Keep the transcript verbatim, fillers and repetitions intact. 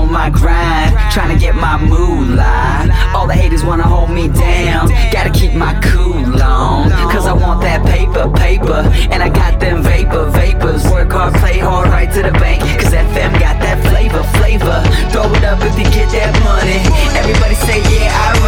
on my grind, trying to get my moolah. All the haters wanna hold me down, gotta keep my cool on, cause I want that paper, paper, and I got them vapor, vapors. Work hard, play hard, right to the bank, cause F M got that flavor, flavor. Throw it up if you get that money, everybody say yeah, I